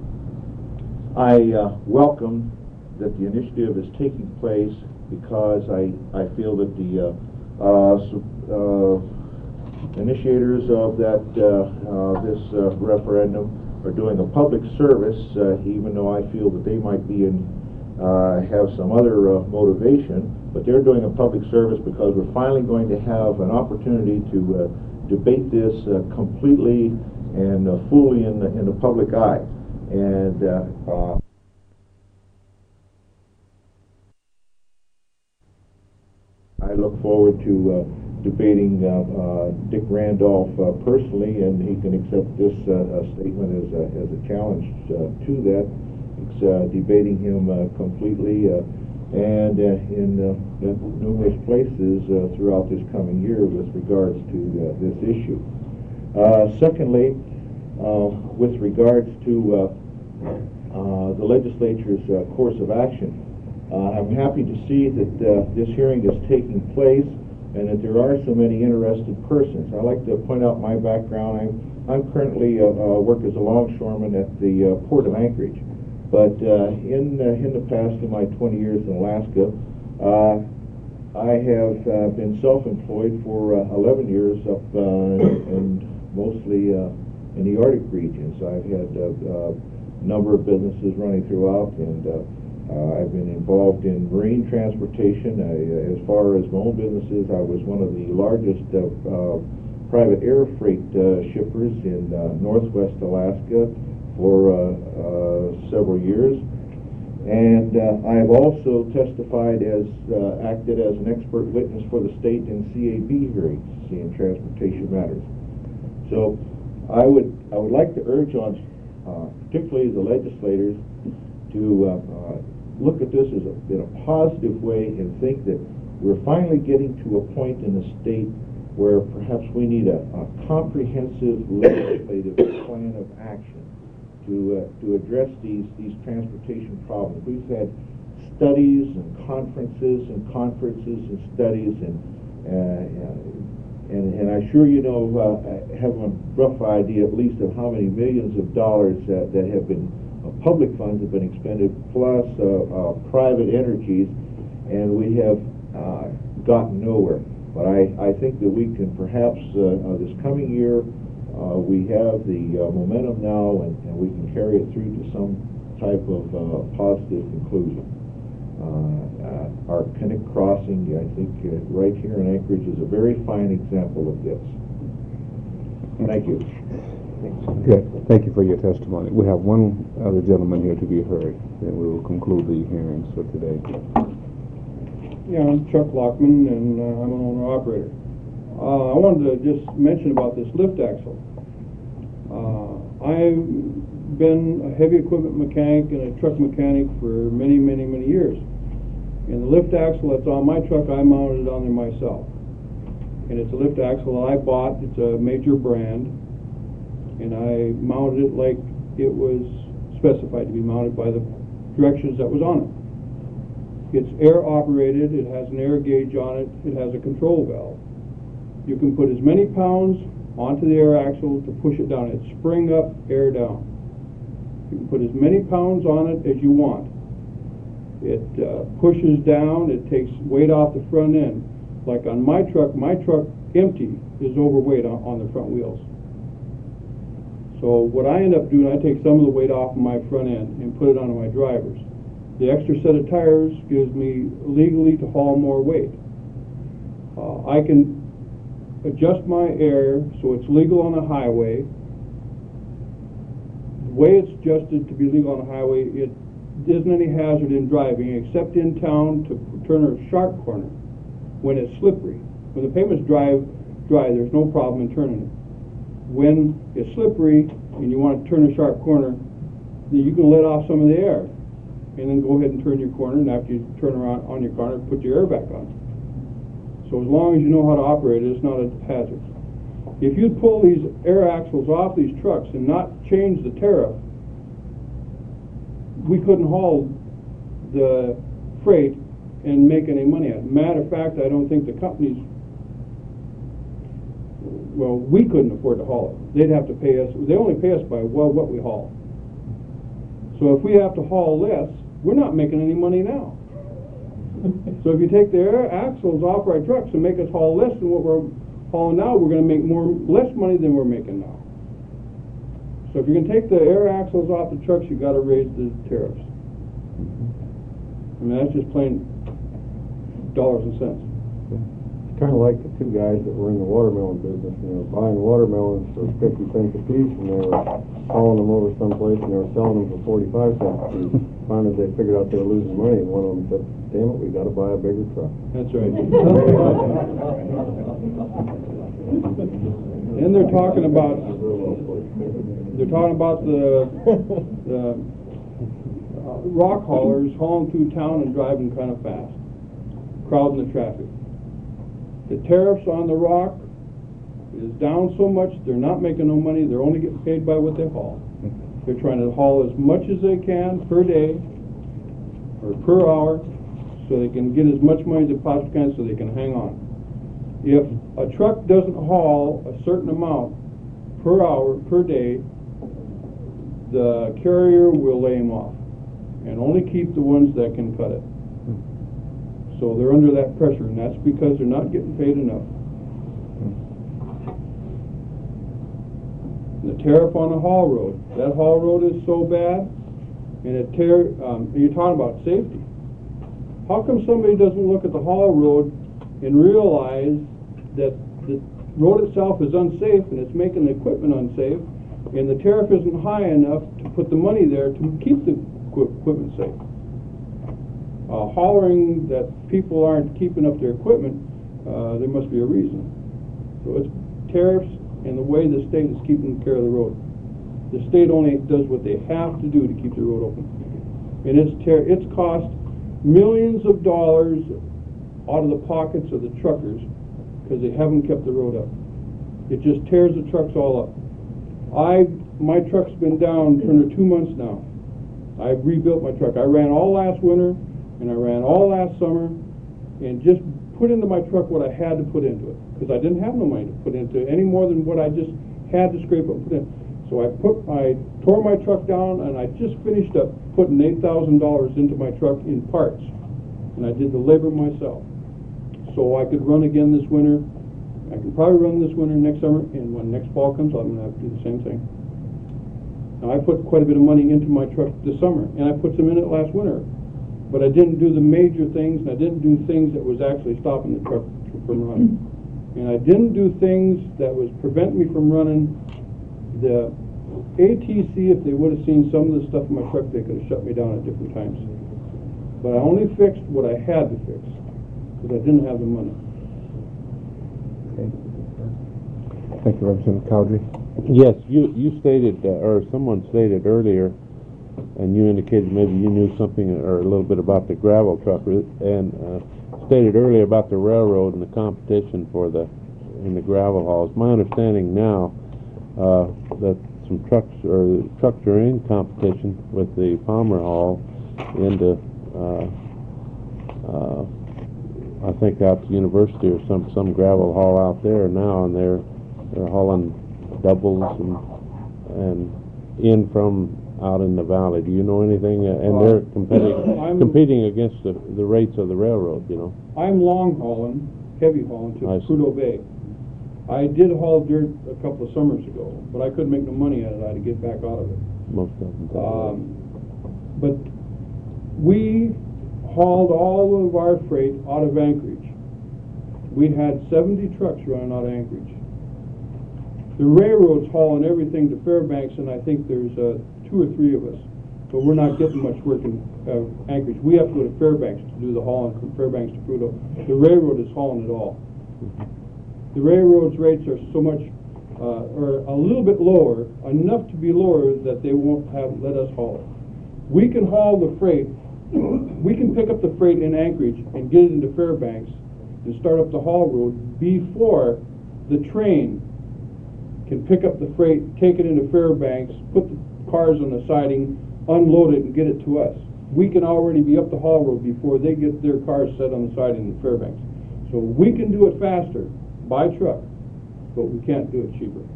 I welcome that the initiative is taking place, because I feel that the initiators of this referendum are doing a public service, even though I feel that they might be have some other motivation, but they're doing a public service because we're finally going to have an opportunity to debate this completely and fully in the public eye. And I look forward to debating Dick Randolph personally, and he can accept this statement as a challenge to that. It's debating him completely and in numerous places throughout this coming year with regards to this issue. Secondly, with regards to the legislature's course of action, I'm happy to see that this hearing is taking place and that there are so many interested persons. I'd like to point out my background. I'm currently work as a longshoreman at the Port of Anchorage, but in the past, in my 20 years in Alaska, I have been self-employed for 11 years up and mostly in the Arctic regions. I've had a number of businesses running throughout, and I've been involved in marine transportation. As far as my own businesses, I was one of the largest private air freight shippers in northwest Alaska for several years. And I've also testified acted as an expert witness for the state in CAB hearings in transportation matters. So I would like to urge on particularly the legislators to look at this in a positive way and think that we're finally getting to a point in the state where perhaps we need a comprehensive legislative plan of action to address these transportation problems. We've had studies and conferences and studies, and I'm sure you know, have a rough idea at least of how many millions of dollars that have been public funds have been expended, plus private energies, and we have gotten nowhere. But I think that we can perhaps this coming year we have the momentum now, and we can carry it through to some type of positive conclusion. Our Kinnick Crossing, I think, right here in Anchorage is a very fine example of this. Thank you. Good. Thank you for your testimony. We have one other gentleman here to be heard, then we will conclude the hearings for today. Yeah, I'm Chuck Lockman, and I'm an owner-operator. I wanted to just mention about this lift axle. I've been a heavy equipment mechanic and a truck mechanic for many, many, many years. And the lift axle that's on my truck, I mounted it on there myself. and it's a lift axle I bought. It's a major brand, and I mounted it like it was specified to be mounted by the directions that was on it. It's air operated, it has an air gauge on it, it has a control valve. You can put as many pounds onto the air axle to push it down. It's spring up, air down. You can put as many pounds on it as you want. It pushes down, it takes weight off the front end. Like on my truck empty is overweight on the front wheels. So what I end up doing, I take some of the weight off my front end and put it onto my drivers. The extra set of tires gives me legally to haul more weight. I can adjust my air so it's legal on the highway. The way it's adjusted to be legal on the highway, it isn't any hazard in driving except in town to turn a sharp corner when it's slippery. When the pavement's dry, there's no problem in turning it. When it's slippery and you want to turn a sharp corner, then you can let off some of the air and then go ahead and turn your corner, and after you turn around on your corner, put your air back on. So as long as you know how to operate it, it's not a hazard. If you pull these air axles off these trucks and not change the tariff, we couldn't haul the freight and make any money at it. Matter of fact, I don't think the companies, well, we couldn't afford to haul it. They'd have to pay us, they only pay us by what we haul. So if we have to haul less, we're not making any money now. So if you take the air axles off our trucks and make us haul less than what we're hauling now, we're going to make less money than we're making now. So if you can take the air axles off the trucks, you've got to raise the tariffs. I mean, that's just plain dollars and cents. It's kind of like the two guys that were in the watermelon business, and they were buying watermelons for 50 cents a piece, and they were hauling them over someplace, and they were selling them for 45 cents a piece. Finally, they figured out they were losing money, and one of them said, "Damn it, we got to buy a bigger truck." That's right. And they're talking about the rock haulers hauling through town and driving kind of fast, crowding the traffic. The tariffs on the rock is down so much, they're not making no money, they're only getting paid by what they haul. They're trying to haul as much as they can per day or per hour so they can get as much money as they possibly can so they can hang on. If a truck doesn't haul a certain amount per hour, per day, the carrier will lay them off and only keep the ones that can cut it. So they're under that pressure, and that's because they're not getting paid enough. The tariff on the haul road, that haul road is so bad, and you're talking about safety. How come somebody doesn't look at the haul road and realize that the road itself is unsafe and it's making the equipment unsafe, and the tariff isn't high enough to put the money there to keep the equipment safe? Hollering that people aren't keeping up their equipment, there must be a reason. So it's tariffs and the way the state is keeping care of the road. The state only does what they have to do to keep the road open. And it's cost millions of dollars out of the pockets of the truckers because they haven't kept the road up. It just tears the trucks all up. My truck's been down for 2 months now. I've rebuilt my truck. I ran all last winter and I ran all last summer and just put into my truck what I had to put into it because I didn't have no money to put into it any more than what I just had to scrape up and put in. So I tore my truck down and I just finished up putting $8,000 into my truck in parts, and I did the labor myself. So I could run again this winter. I can probably run this winter, next summer, and when next fall comes, I'm going to have to do the same thing. Now I put quite a bit of money into my truck this summer, and I put some in it last winter. But I didn't do the major things, and I didn't do things that was actually stopping the truck from running. And I didn't do things that was preventing me from running. The ATC, if they would have seen some of the stuff in my truck, they could have shut me down at different times. But I only fixed what I had to fix, because I didn't have the money. Okay. Thank you, Representative Cowdery. Yes, you stated, or someone stated earlier, and you indicated maybe you knew something or a little bit about the gravel truck, and stated earlier about the railroad and the competition for the in the gravel hauls. My understanding now, that some trucks are in competition with the Palmer Haul into, I think out to University or some gravel haul out there now, and they're hauling doubles and in from out in the valley. Do you know anything? And they're competing against the rates of the railroad, you know. I'm long hauling, heavy hauling to I see. Prudhoe Bay. I did haul dirt a couple of summers ago, but I couldn't make no money out of it. I had to get back out of it. Most of them. But we hauled all of our freight out of Anchorage. We had 70 trucks running out of Anchorage. The railroad's hauling everything to Fairbanks, and I think there's 2 or 3 of us. But we're not getting much work in Anchorage. We have to go to Fairbanks to do the hauling from Fairbanks to Prudhoe. The railroad is hauling it all. The railroad's rates are so much, or a little bit lower, enough to be lower that they won't let us haul it. We can haul the freight, we can pick up the freight in Anchorage and get it into Fairbanks and start up the haul road before the train can pick up the freight, take it into Fairbanks, put the cars on the siding, unload it, and get it to us. We can already be up the haul road before they get their cars set on the siding in Fairbanks. So we can do it faster by truck, but we can't do it cheaper.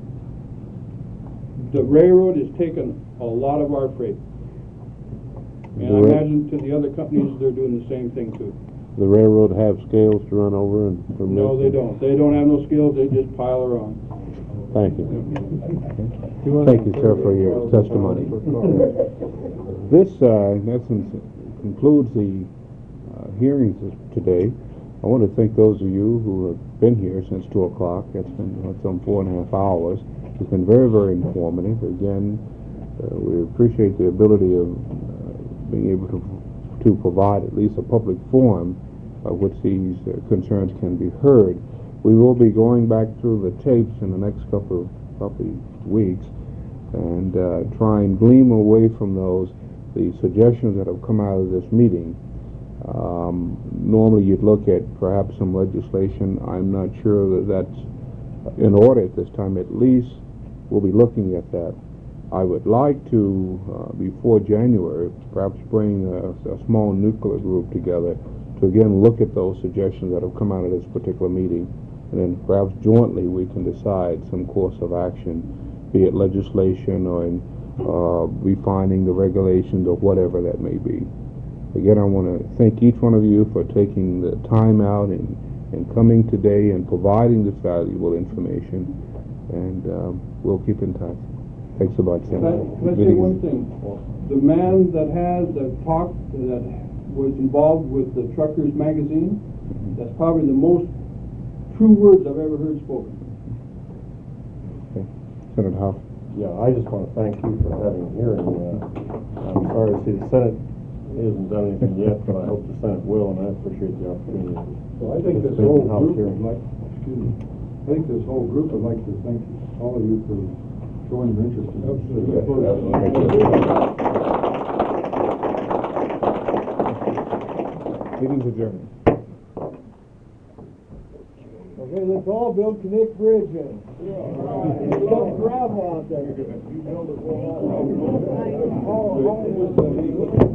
The railroad is taking a lot of our freight. And I imagine to the other companies, they're doing the same thing too. The railroad have scales to run over and from No, this? they don't. They don't have no skills, they just pile her on. Thank you. Thank you, sir, for your testimony. This, in essence, concludes the hearings today. I want to thank those of you who have been here since 2 o'clock. It's been some 4.5 hours. It's been very, very informative. Again, we appreciate the ability of being able to provide at least a public forum by which these concerns can be heard. We will be going back through the tapes in the next couple of weeks and try and glean away from those the suggestions that have come out of this meeting. Normally you'd look at perhaps some legislation. I'm not sure that that's in order at this time. At least we'll be looking at that. I would like to, before January, perhaps bring a small nuclear group together to again look at those suggestions that have come out of this particular meeting, and then perhaps jointly we can decide some course of action, be it legislation or in refining the regulations or whatever that may be. Again, I want to thank each one of you for taking the time out and coming today and providing this valuable information, and we'll keep in touch. Thanks a lot, Sam. Can I say one thing? The man that was involved with the Truckers magazine, that's probably the most true words I've ever heard spoken. Okay. Senator Howe. Yeah, I just want to thank you for having a hearing. I'm sorry to see the Senate hasn't done anything yet, but I hope the Senate will, and I appreciate the opportunity. Well, I think this whole group would like, I think this whole group would like to thank all of you for showing your interest in this. Meeting's adjourned. Okay, let's all build Connect Bridge in. We got gravel out there. You build it.